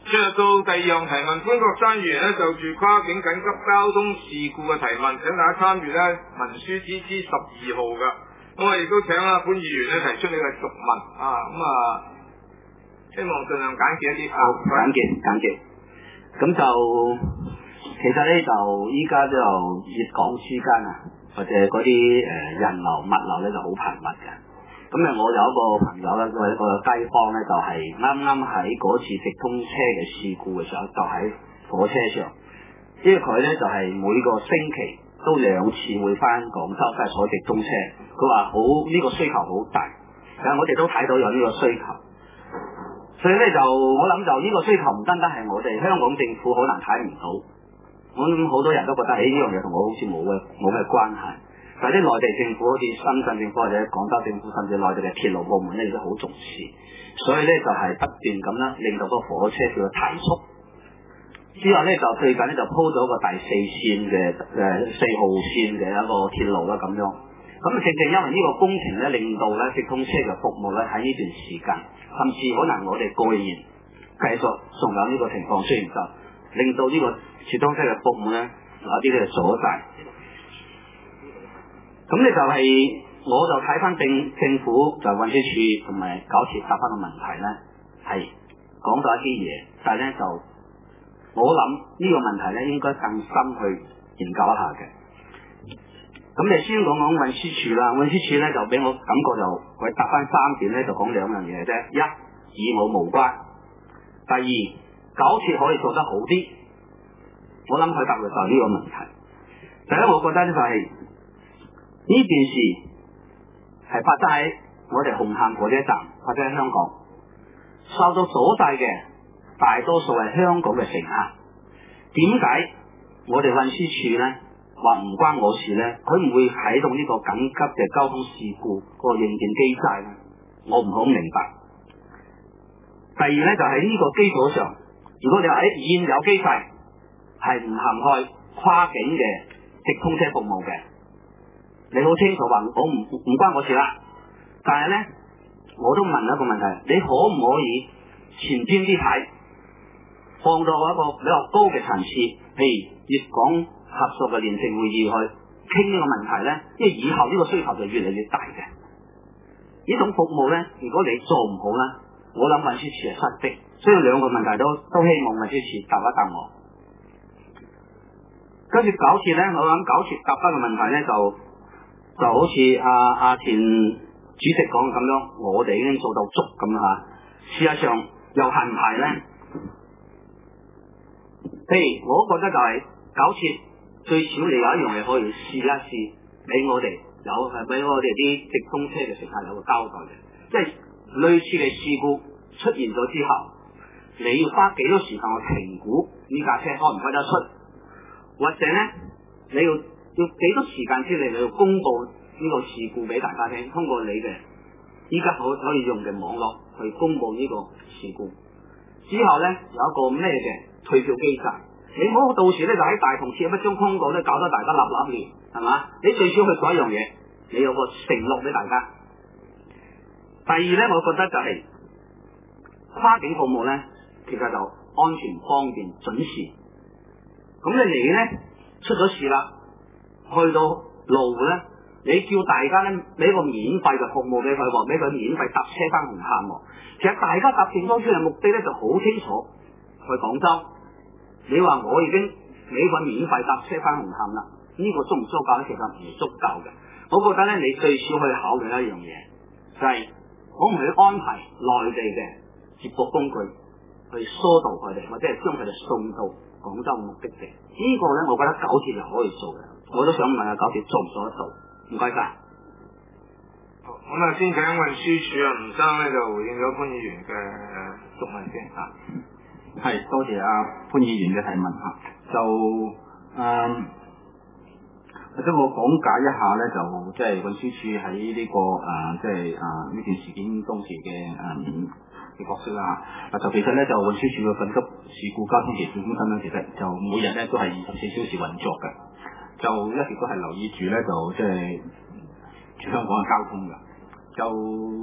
進入到第二樣提問，潘國山議員咧就住跨境緊急交通事故嘅提問，請大家參與咧文書支支12號嘅。咁我亦都請潘議員咧提出你嘅續問希望盡量簡潔一啲。 簡潔。咁就其實咧就依家就粵港之間或者嗰啲人流物流咧就好頻密嘅。咁我有一個朋友咧，一個街坊咧，就係啱啱喺嗰次直通車嘅事故嘅時候，就喺火車上，因為佢咧就係每個星期都2次會翻廣州，即係坐直通車。佢話呢個需求好大，但係我哋都睇到有呢個需求，所以咧就我諗就呢個需求唔單單係我哋香港政府可能睇唔到，我諗好多人都覺得呢樣嘢同我好似冇咩關係。但係啲內地政府，好似深圳政府或者廣州政府，甚至內地嘅鐵路部門咧，亦都好重視，所以咧就係不斷咁啦，令到個火車叫做提速。之後咧就最近咧就鋪咗個第4線嘅4號線嘅一個鐵路啦咁樣。咁正正因為呢個工程咧，令到咧直通車嘅服務咧喺呢段時間，甚至可能我哋過年繼續仲有呢個情況出現，就令到呢個直通車嘅服務咧有啲咧阻滯。咁咧就我就睇翻政府就運輸署同埋九鐵答翻個問題咧，係講到一啲嘢，但係咧就我諗呢個問題咧應該更深去研究一下嘅。咁你先講運輸署啦，運輸署咧就俾我感覺就佢答翻3點咧，就講2樣嘢啫。一，義務無關；第二，九鐵可以做得好啲。我諗佢答嘅就係呢個問題。第一，我覺得咧就係呢件事係發生喺我哋紅磡火車站或者喺香港，受到阻滯嘅大多數係香港嘅乘客。點解我哋運輸署咧話唔關我事咧？佢唔會啟動呢個緊急嘅交通事故個應變機制咧？我唔好明白。第二咧就係呢個基礎上，如果你話現有機制係唔涵蓋跨境嘅直通車服務嘅，你好清楚話我唔關我事啦。但係咧，我都問一個問題，你可唔可以前瞻啲睇，放到一個比較高嘅層次，譬如粵港合作嘅聯席會議去傾呢個問題咧？因為以後呢個需求就越嚟越大嘅。呢種服務咧，如果你做唔好咧，我諗運輸署係失職。所以2個問題都希望運輸署答一答我。跟住九鐵咧，我諗九鐵答翻個問題咧就好似阿田主席講咁樣，我哋已經做到足咁啦。事實上又係唔係咧？譬如我覺得就係九鐵最少你有一樣嘢可以試一試，俾我哋俾我哋啲直通車嘅乘客有個交代嘅，即係類似嘅事故出現咗之後，你要花幾多時間去評估呢架車開唔開得出，或者咧你要幾多時間之內你要公布呢個事故俾大家聽，通過你嘅依家可以用嘅網絡去公布呢個事故。之後咧有一個咩嘅退票機制，你唔好到時咧就喺大堂貼一張通告咧，搞得大家立亂，係嘛？你最少去做一樣嘢，你有個承諾俾大家。第二咧，我覺得就係跨境服務咧，其實就安全方便準時。咁你咧出咗事啦，去到路咧，你叫大家咧俾個免費嘅服務俾佢，話俾佢免費搭車翻紅磡。其實大家搭正當村嘅目的咧就好清楚，去廣州。你話我已經俾佢免費搭車翻紅磡啦，呢個足唔足夠咧？其實唔足夠嘅。我覺得咧，你最少去考慮一樣嘢，就係可唔可以安排內地嘅接駁工具去疏導佢哋，或者係將佢哋送到廣州嘅目的地。呢個咧，我覺得九鐵係可以做嘅。我都想問下九鐵做唔做得到？唔該晒。 好，咁啊，先請運輸署吳生咧就回應咗潘議員嘅質問先嚇。 係，多謝潘議員嘅提問嚇。或者我講解一下咧，就即係運輸署喺呢個呢段事件當時嘅角色啦。就其實咧就運輸署嘅緊急事故交通協調中心咧，其實就每日咧都係24小時運作嘅，就一直都係留意住咧就即係全香港嘅交通㗎。就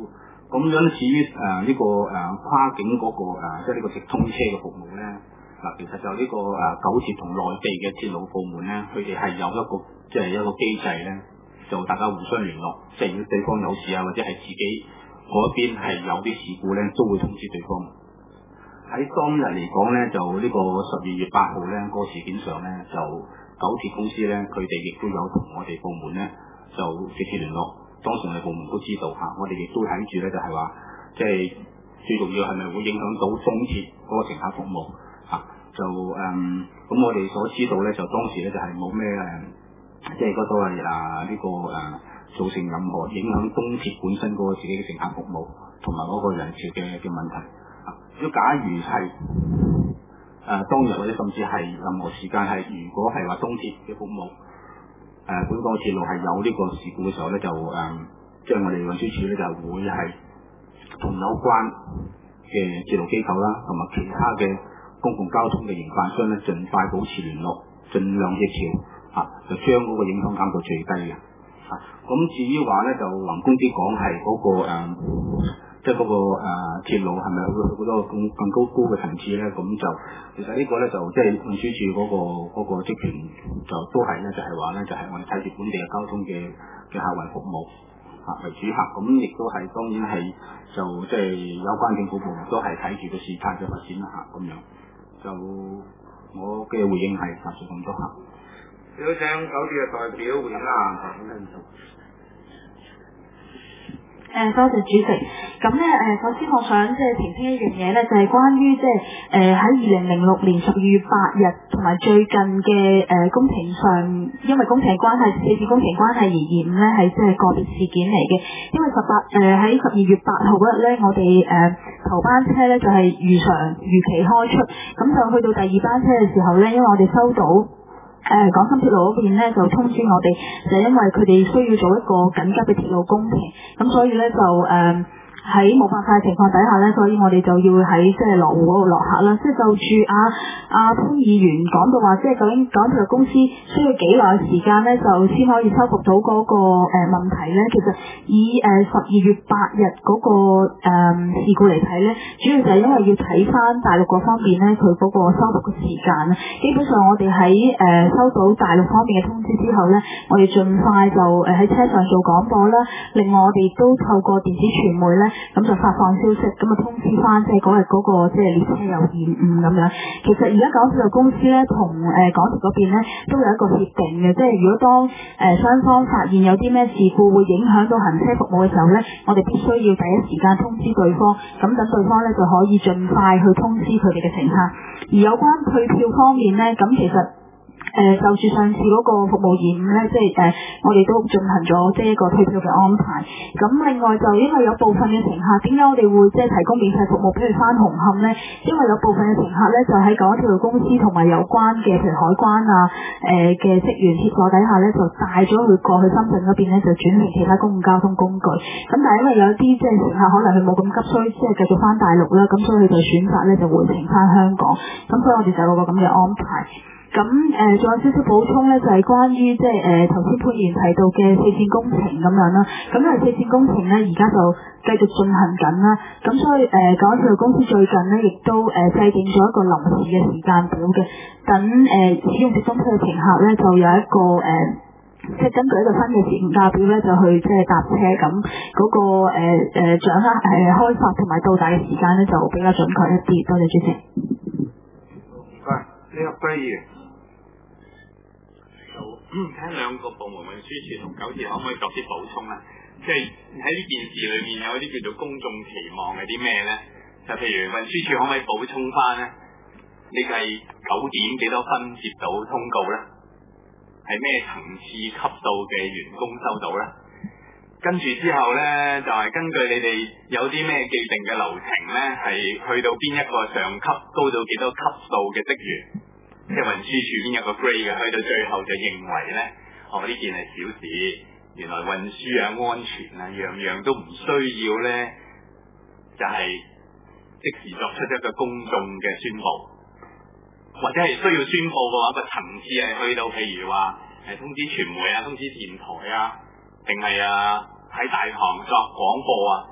咁樣至於呢個跨境嗰、個即係呢個直通車嘅服務咧，嗱其實就呢個九鐵同內地嘅鐵路部門咧，佢哋係有一個即係一個機制咧，就大家互相聯絡，即係如果對方有事啊，或者係自己嗰邊係有啲事故咧，都會通知對方。喺當日嚟講咧，就呢個12月8號咧，個事件上咧，就九鐵公司咧，佢哋亦都有同我哋部門咧就直接聯絡。當時我哋部門都知道嚇，我哋亦都睇住咧，就係話即係最重要係咪會影響到中鐵嗰個乘客服務嚇？就咁我哋所知道咧，就當時咧就係冇咩即係嗰所謂呢個造成任何影響東鐵本身嗰個自己嘅乘客服務同埋嗰個人潮嘅問題。如果假如係當日或者甚至係任何時間係，如果係話東鐵嘅服務本港鐵路係有呢個事故嘅時候咧，就即係我哋運輸署咧就會係同有關嘅鐵路機構啦，同埋其他嘅公共交通嘅營辦商咧，盡快保持聯絡，盡量協調就將嗰個影響減到最低嘅。咁至於話咧，就宏觀啲講係嗰個即係嗰個鐵路係咪去到嗰個更高嘅層次咧？咁就其實呢個咧就即係運輸署嗰個職權就都係咧，就係話咧，就係我哋睇住本地嘅交通嘅客運服務為主客，咁亦都係當然係就即係有關政府部門都係睇住個事態嘅發展啦咁樣。就我嘅回應係暫時咁多嚇。 有請九鐵嘅代表回應啦。 多謝主席。咁咧首先我想即係澄清一樣嘢咧，就係關於即係喺2006年12月8日同埋最近嘅工程上，因為工程關係，四線工程關係而延誤咧，係即係個別事件嚟嘅。因為喺12月8號嗰日咧，我哋頭班車咧就係如期開出，咁就去到第二班車嘅時候咧，因為我哋收到廣深鐵路嗰邊咧就通知我哋，就因為佢哋需要做一個緊急嘅鐵路工程，咁所以咧就喺冇辦法嘅情況底下咧，所以我哋就要喺即係羅湖嗰度落客啦。即係就住潘議員講到話，即係究竟港鐵公司需要幾耐時間咧，就先可以修復到嗰個問題咧？其實以12月8日嗰個事故嚟睇咧，主要就係因為要睇翻大陸嗰方面咧，佢嗰個修復嘅時間啦。基本上我哋喺收到大陸方面嘅通知之後咧，我哋盡快就喺車上做廣播啦。另外我哋都透過電子傳媒咧，咁就發放消息，咁啊通知翻即係嗰日嗰個即係列車有延誤咁樣。其實而家港鐵公司咧同港鐵嗰邊咧都有一個協定嘅，即係如果當雙方發現有啲咩事故會影響到行車服務嘅時候咧，我哋必須要第一時間通知對方，咁等對方咧就可以盡快去通知佢哋嘅乘客。而有關退票方面咧，咁其實就住上次嗰個服務延誤咧，即係我哋都進行咗即係一個退票嘅安排。咁另外就因為有部分嘅乘客，點解我哋會即係提供免費服務俾佢翻紅磡咧？因為有部分嘅乘客咧就喺港鐵路公司同埋有關嘅譬如海關嘅職員協助底下咧，就帶咗佢過去深圳嗰邊咧，就轉乘其他公共交通工具。咁但係因為有啲即係乘客可能佢冇咁急需，即係繼續翻大陸啦，咁所以佢就選擇咧就回程翻香港。咁所以我哋就有個咁嘅安排。咁仲有少少補充咧，就係關於即係頭先潘議員提到嘅四線工程咁樣啦。咁因為四線工程咧而家就繼續進行緊啦，咁所以港鐵路公司最近咧亦都制定咗一個臨時嘅時間表嘅，等使用直通車嘅乘客咧就有一個即係根據一個新嘅時間表咧，就去即係搭車，咁嗰個掌握開發同埋到達嘅時間咧就比較準確一啲。多謝主席。 呢個議員。 睇兩個部門運輸署同九鐵可唔可以作啲補充咧？即係喺呢件事裏面有啲叫做公眾期望係啲咩咧？就譬如運輸署可唔可以補充翻咧？你計9點幾多分接到通告咧？係咩層次級數嘅員工收到咧？跟住之後咧，就係根據你哋有啲咩既定嘅流程咧，係去到邊一個上級高到幾多級數嘅職員？即係運輸署邊有個 grade 嘅，去到最後就認為咧，呢件係小事，原來運輸安全樣樣都唔需要咧，就係即時作出一個公眾嘅宣佈，或者係需要宣佈嘅話，個層次係去到譬如話通知傳媒啊、通知電台啊，定係喺大堂作廣播啊，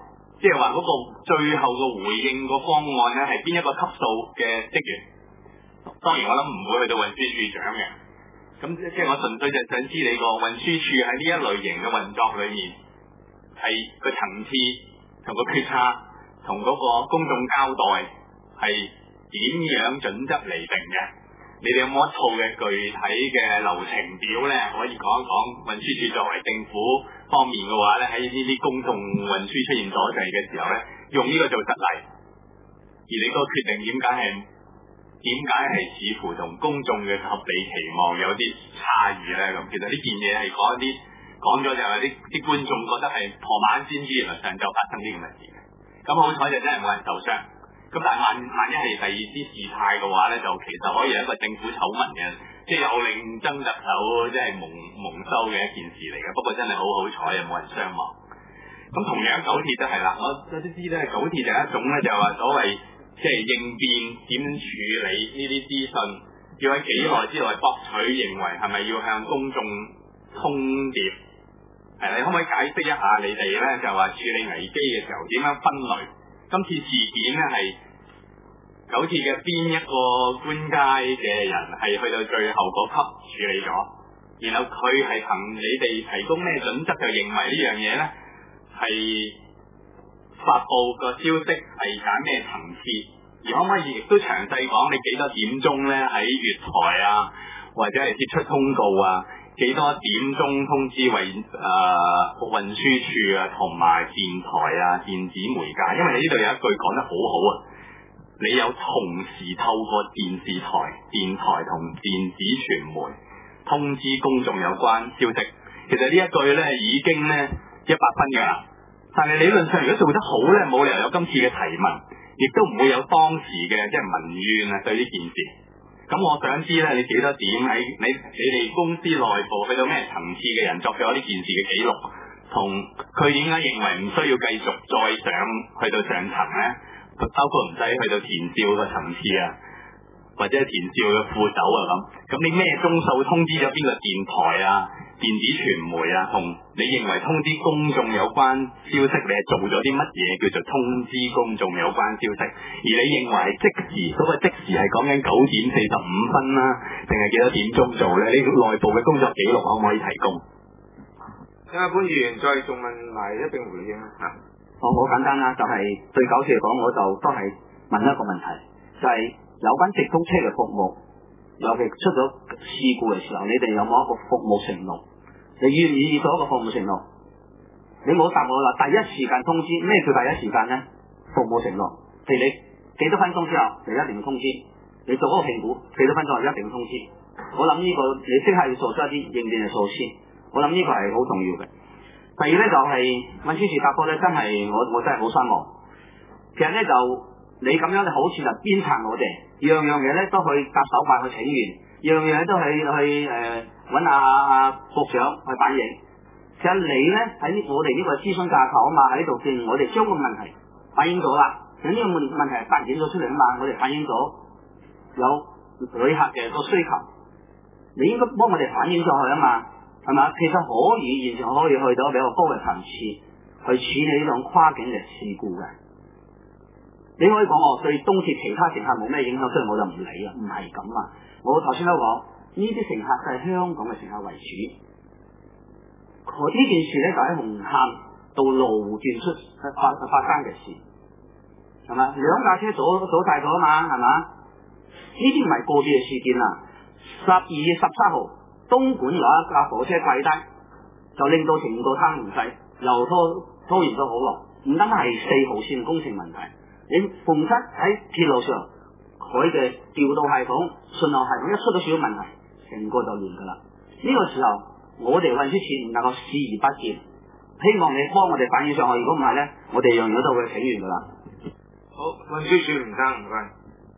即係話嗰個最後個回應個方案咧係邊一個級數嘅職員？當然我諗唔會去到運輸處長嘅。咁即係我純粹就想知你個運輸處喺呢一類型嘅運作裏面係個層次同個決策同嗰個公眾交代係點樣準則嚟定嘅？你哋有冇一套嘅具體嘅流程表咧？可以講一講運輸處作為政府方面嘅話咧，喺呢啲公眾運輸出現阻滯嘅時候咧，用呢個做實例。而你個決定點解係似乎同公眾嘅合理期望有啲差異咧？咁其實呢件嘢係講咗就係啲觀眾覺得係傍晚先知，原來上晝發生啲咁嘅事嘅。咁好彩就真係冇人受傷。咁但係萬一係第二啲事態嘅話咧，就其實可以係一個政府醜聞嘅，即係有令曾特首即係蒙羞嘅一件事嚟嘅。不過真係好彩，又冇人傷亡。咁同樣九鐵都係啦，我都知咧，九鐵就係一種咧就話所謂即係應變點處理呢啲資訊，要喺幾耐之內博取認為係咪要向公眾通牒？你可唔可以解釋一下你哋咧就話處理危機嘅時候點樣分類？今次事件咧係九鐵嘅邊一個官階嘅人係去到最後嗰級處理咗，然後佢係憑你哋提供咩準則就認為呢樣嘢咧係發佈個消息係揀咩層次？而可唔可以亦都詳細講你幾多點鐘咧喺月台啊，或者係貼出通告啊？幾多點鐘通知運輸處啊，同埋電台啊、電子媒介？因為你呢度有一句講得好好啊，你有同時透過電視台、電台同電子傳媒通知公眾有關消息。其實呢一句咧已經咧100分㗎啦。但係理論上如果做得好咧，冇理由有今次嘅提問，亦都唔會有當時嘅即係民怨啊對呢件事。咁我想知咧，你幾多點喺你哋公司內部去到咩層次嘅人作咗呢件事嘅記錄，同佢點解認為唔需要繼續再去到上層咧？包括唔使去到田少嘅層次啊，或者田少嘅副手啊咁你咩鐘數通知咗邊個電台啊、電子傳媒啊，同你認為通知公眾有關消息，你係做咗啲乜嘢叫做通知公眾有關消息？而你認為即時嗰個即時係講緊9點45分啦，定係幾多點鐘做咧？呢個內部嘅工作記錄可唔可以提供？ 潘議員再仲問埋一並回應啊！ 好簡單啦，就係對九鐵嚟講，我就都係問一個問題，就係有關直通車嘅服務，尤其出咗事故嘅時候，你哋有冇一個服務承諾？你願唔願意做一個服務承諾？你冇答我啦。第一時間通知，咩叫第一時間呢？服務承諾，譬如你幾多分鐘之後，你一定要通知。你做嗰個評估，幾多分鐘後一定要通知。我諗呢個你即刻要做出一啲應變嘅措施。我諗呢個係好重要嘅。第二咧就係運輸處答覆咧，真係我真係好失望。其實咧就你咁樣好似就鞭策我哋，樣嘢咧都去搭手法去請願，樣嘢都去揾阿局長去反映。其實你咧喺我哋呢個諮詢架構啊嘛，喺度見我哋將個問題反映咗啦。其實呢個問題係發展咗出嚟啊嘛，我哋反映咗有旅客嘅個需求，你應該幫我哋反映咗去啊嘛。係嘛？其實可以，完全可以去到比較高嘅層次去處理呢種跨境嘅事故嘅。你可以講我對東鐵其他乘客冇咩影響，所以我就唔理啦。唔係咁啊！我頭先都講呢啲乘客係香港嘅乘客為主。呢件事咧就喺紅磡到羅湖段發生嘅事，係嘛？兩架車阻晒咗啊嘛，係嘛？呢啲唔係個別嘅事件啊！12月13號。東莞有一架火車跪低，就令到成個灘唔使，又拖延咗好耐。唔單係4號線工程問題，你逢親喺鐵路上，佢嘅調度系統、信號系統一出咗少少問題，成個就亂噶啦。呢個時候，我哋運輸處唔能夠視而不見，希望你幫我哋反映上去。如果唔係咧，我哋樣樣都會請完噶啦。 好，運輸處唔該，唔該。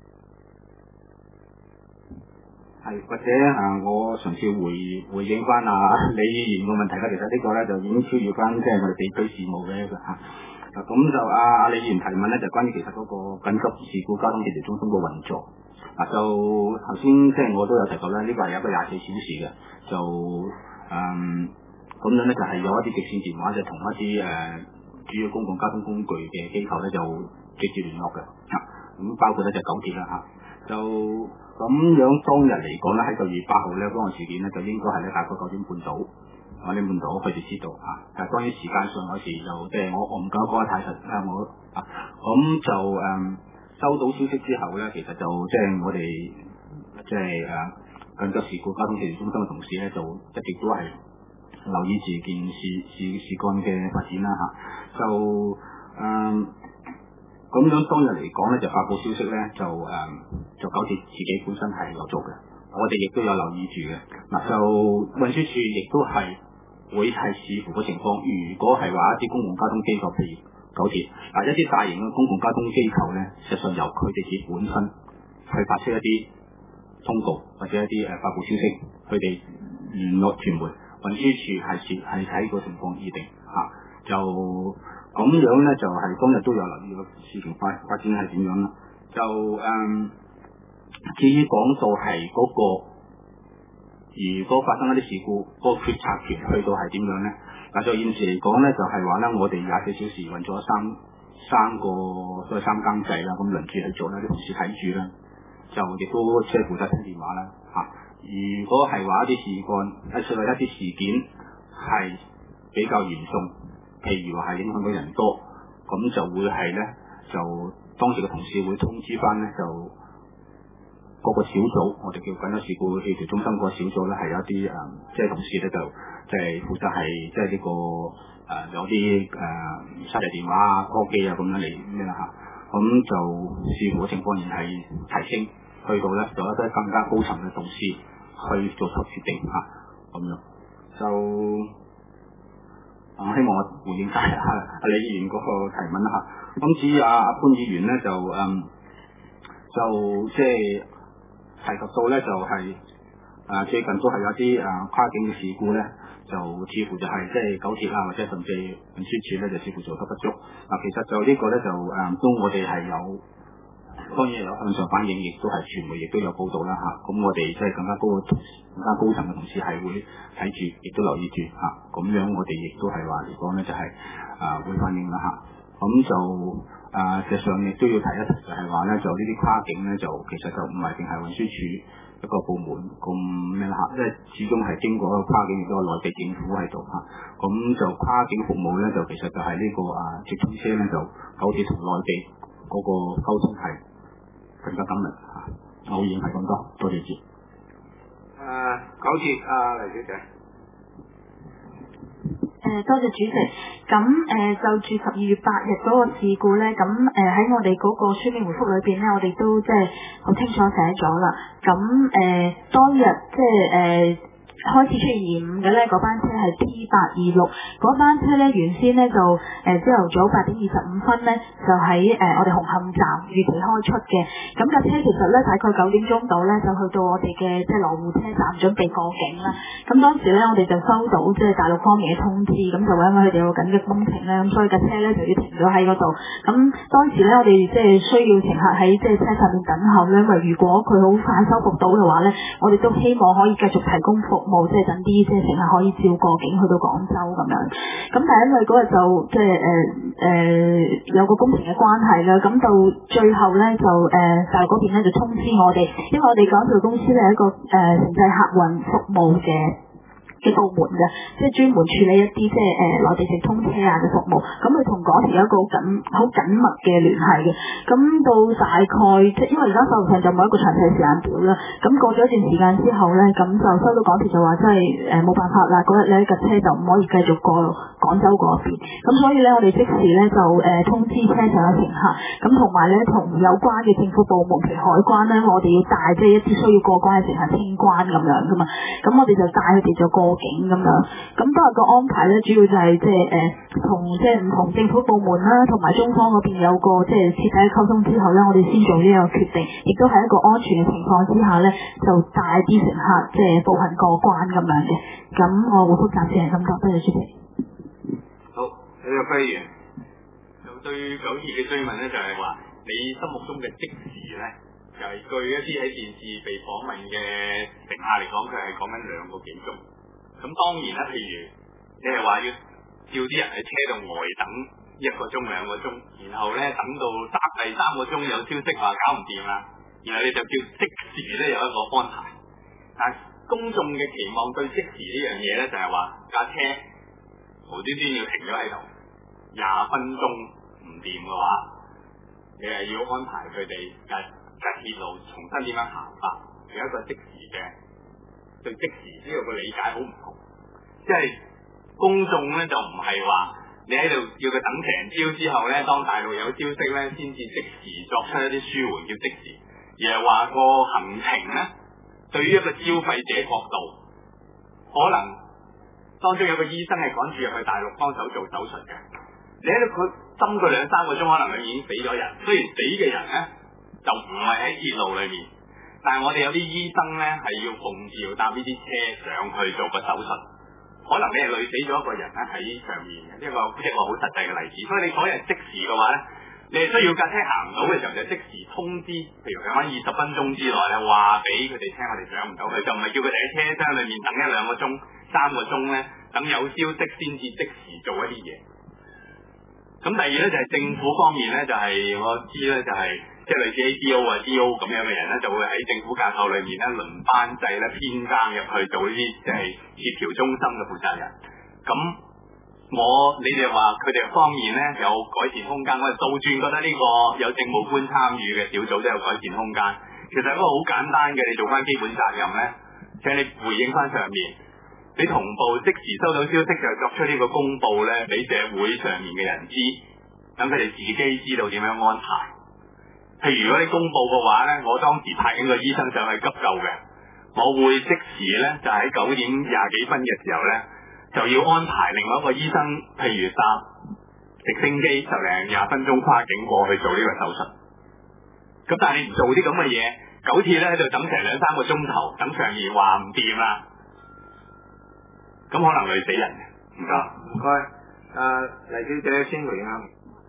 係或者我嘗試回應翻李議員個問題啦。其實呢個咧就已經超越翻即係我哋地區事務嘅一個咁就李議員提問咧，就關於其實嗰個緊急事故交通協調中心個運作。就頭先即係我都有提過咧，呢個係有一個24小時嘅，就咁樣咧就係有一啲直線電話就同一啲主要公共交通工具嘅機構咧就直接聯絡嘅，咁包括咧就九鐵啦就咁樣當日嚟講咧喺9月8號咧嗰個事件咧就應該係咧大概9點半到9點半到佢哋知道但係當然時間上有時就即係我唔敢講得太實咁就收到消息之後咧，其實就即係我哋即係緊急事故交通協調中心嘅同事咧，就一直都係留意住件事幹嘅發展啦就咁樣當日嚟講咧，就發布消息咧，就九鐵自己本身係有做嘅，我哋亦都有留意住嘅。就運輸署亦都係會係視乎個情況，如果係話一啲公共交通機構，譬如九鐵一啲大型嘅公共交通機構咧，實際上由佢哋自己本身去發出一啲通告或者一啲發布消息，佢哋聯絡傳媒，運輸署係睇個情況而定就。咁樣咧就係當日都有留意個事情發展係點樣啦。就至於講到係嗰個，如果發生一啲事故，嗰個決策權去到係點樣咧？就現時嚟講咧，就係話咧，我哋24小時運咗三個所謂3更制啦，咁輪住去做啦，啲同事睇住啦，就亦都即係負責聽電話啦如果係話一啲事幹，一啲事件係比較嚴重。譬如話係影響到人多，咁就會係咧，就當時嘅同事會通知翻咧，就嗰個小組，我哋叫緊急事故協調中心個小組咧，係有一啲即係同事咧就即係負責係即係呢個有啲沙提電話call機咁樣嚟咩啦咁就視乎嘅情況然係提升，去到咧就一啲更加高層嘅同事去做出決定咁樣就。希望我回應晒李議員嗰個提問咁至於潘議員咧就即係提及到咧就係最近都係有啲跨境嘅事故咧，就似乎就係即係九鐵或者甚至運輸署咧就似乎做得不足其實就呢個咧就都我哋係有。當然有向上反映，亦都係傳媒亦都有報道啦咁我哋即係更加高層嘅同事係會睇住，亦都留意住咁樣我哋亦都係話嚟講咧就係會反映啦咁就實際上亦都要提一提，就係話咧就呢啲跨境咧就其實就唔係淨係運輸署一個部門咁咩啦因為始終係經過一個跨境亦都有內地政府喺度咁就跨境服務咧就其實就係呢個直通車咧就九鐵同內地嗰個溝通係更加緊密我已經係咁多謝主席。 九鐵黎小姐。 多謝主席。咁就住12月8日嗰個事故咧，咁喺我哋嗰個書面回覆裏邊咧，我哋都即係好清楚寫咗啦。咁當日即係開始出現延誤嘅咧，嗰班車係 T826，嗰班車咧原先咧就朝頭早8點25分咧就喺我哋紅磡站預期開出嘅，咁架車其實咧大概9點鐘到咧就去到我哋嘅即係羅湖車站準備過境啦。咁當時咧我哋就收到即係大陸方面嘅通知，咁就話因為佢哋有緊急工程咧，咁所以架車咧就要停咗喺嗰度。咁當時咧我哋即係需要乘客喺即係車上面等候咧，因為如果佢好快修復到嘅話咧，我哋都希望可以繼續提供服務。即係等啲即係乘客可以照過境去到廣州咁樣，咁但係因為嗰日就即係有個工程嘅關係啦，咁到最後咧就大陸嗰邊咧就通知我哋，因為我哋港鐵公司咧係一個城際客運服務嘅部門嘅，即係專門處理一啲即係內地直通車嘅服務，咁佢同港鐵有一個好緊密嘅聯繫嘅。咁到大概即係因為而家手頭上就冇一個詳細時間表啦，咁過咗一段時間之後咧，咁就收到港鐵就話真係冇辦法啦，嗰日咧架車就唔可以繼續過廣州嗰邊，咁所以咧我哋即時咧就通知車上嘅乘客，咁同埋咧同有關嘅政府部門譬如海關咧，我哋要帶即係一啲需要過關嘅乘客清關咁樣噶嘛，咁我哋就帶佢哋就過境咁樣，咁當日個安排咧，主要就係即係同即係唔同政府部門啦，同埋中方嗰邊有個即係徹底嘅溝通之後咧，我哋先做呢個決定，亦都係一個安全嘅情況之下咧，就帶啲乘客即係步行過關咁樣嘅。咁我回覆暫時係咁多，多謝主席。 好，呢個輝源就對九鐵嘅追問咧，就係話你心目中嘅即時咧，就係據一啲喺電視被訪問嘅乘客嚟講，佢係講緊2個幾鐘。咁當然啦，譬如你係話要叫啲人喺車度呆等 1個鐘2個鐘，然後咧等到第3個鐘有消息話搞唔掂啦，然後你就叫即時咧有一個安排。但公眾嘅期望對即時呢樣嘢咧就係話架車無端端要停咗喺度20分鐘唔掂嘅話，你係要安排佢哋架鐵路重新點樣行法，有一個即時嘅對即時呢個嘅理解好唔同。即係公眾咧就唔係話你喺度要佢等成朝之後咧，當大陸有消息咧先至即時作出一啲舒緩叫即時，而係話個行程咧對於一個消費者角度，可能當中有個醫生係趕住入去大陸幫手做手術嘅，你喺度佢針佢2-3個鐘，可能佢已經死咗人。雖然死嘅人咧就唔係喺鐵路裏面，但係我哋有啲醫生咧係要奉召搭呢啲車上去做個手術，可能你係累死咗一個人咧喺上面嘅，呢個好實際嘅例子。所以你所謂即時嘅話咧，你係需要架車行唔到嘅時候就即時通知，譬如講20分鐘之內咧話俾佢哋聽我哋上唔到去，就唔係叫佢哋喺車廂裏面等1-2個鐘、3個鐘咧，等有消息先至即時做一啲嘢。咁第二咧就係政府方面咧，就係我知咧就係即係類似 ADO 啊 DO 咁樣嘅人咧，就會喺政府架構裏面咧輪班制咧編更入去做呢啲即係協調中心嘅負責人。咁你哋話佢哋方面咧有改善空間，我哋倒轉覺得呢個有政務官參與嘅小組都有改善空間。其實一個好簡單嘅，你做翻基本責任咧，請你回應翻上面，你同步即時收到消息就作出呢個公佈咧，俾社會上面嘅人知，等佢哋自己知道點樣安排。譬如如果你公佈嘅話咧，我當時派緊個醫生上去急救嘅，我會即時咧就喺9點20幾分嘅時候咧，就要安排另外一個醫生，譬如搭直升機10零20分鐘跨境過去做呢個手術。咁但係你唔做啲咁嘅嘢，九鐵咧喺度等成2-3個鐘頭，等上面話唔掂啦，咁可能累死人嘅。唔該，黎小姐先回應啊。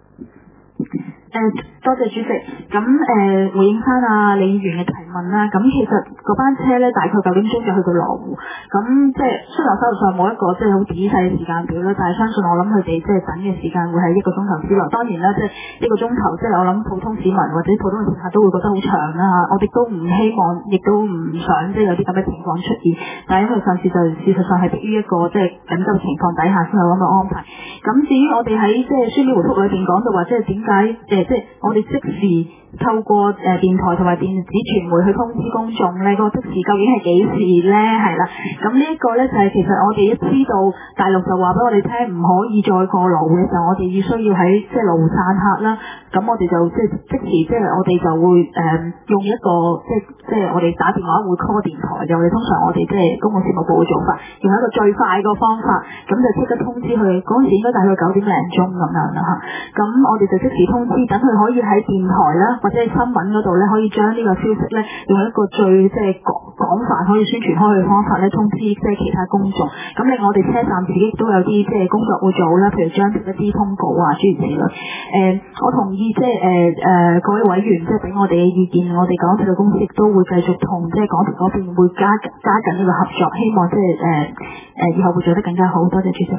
多謝主席。咁回應翻李議員嘅提問啦。咁其實嗰班車咧大概9點鐘就去到羅湖。咁即係雖然我手頭上冇一個即係好仔細嘅時間表啦，但係相信我諗佢哋即係等嘅時間會喺1個鐘頭之內。當然啦，即係1個鐘頭，即係我諗普通市民或者普通嘅乘客都會覺得好長啦。我哋都唔希望，亦都唔想即係有啲咁嘅情況出現。但係因為上次就事實上係迫於一個即係緊急情況底下先有咁嘅安排。咁至於我哋喺即係書面回覆裏邊講到話，即係點解即係我哋即時透過電台同埋電子傳媒去通知公眾咧，個即時究竟係幾時咧？係啦，咁呢一個咧就係其實我哋一知道大陸就話俾我哋聽唔可以再過羅湖嘅時候，我哋要需要喺即係羅湖散客啦。咁我哋就即時即係我哋就會用一個即係我哋打電話會 call 電台，就我哋通常我哋即係公共事務部嘅做法，用一個最快個方法，咁就即刻通知佢。嗰陣時應該大概9點零鐘咁樣啦嚇。咁我哋就即時通知，等佢可以喺電台啦或者係新聞嗰度咧，可以將呢個消息咧用一個最即係廣泛可以宣傳開去嘅方法咧通知即係其他公眾。咁另外我哋車站自己都有啲即係工作會做啦，譬如張貼一啲通告啊諸如此類。我同意即係各位委員即係俾我哋嘅意見，我哋港鐵嘅公司亦都會繼續同即係港鐵嗰邊會加緊呢個合作，希望即係以後會做得更加好。多謝主席。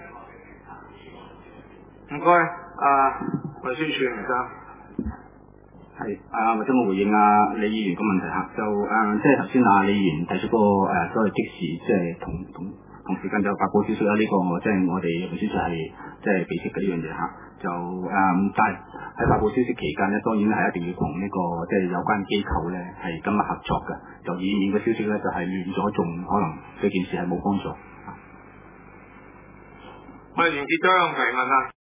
唔該，運輸署唔該。 係或者我回應李議員個問題嚇，就即係頭先李議員提出個所謂即時即係同時間就發布消息啦，呢個即係我哋運輸署係即係俾息嘅呢樣嘢嚇。就但係喺發布消息期間咧，當然係一定要同呢個即係有關機構咧係緊密合作嘅，就以免個消息咧就係亂咗，仲可能對件事係冇幫助。 我哋完結咗一個提問啦。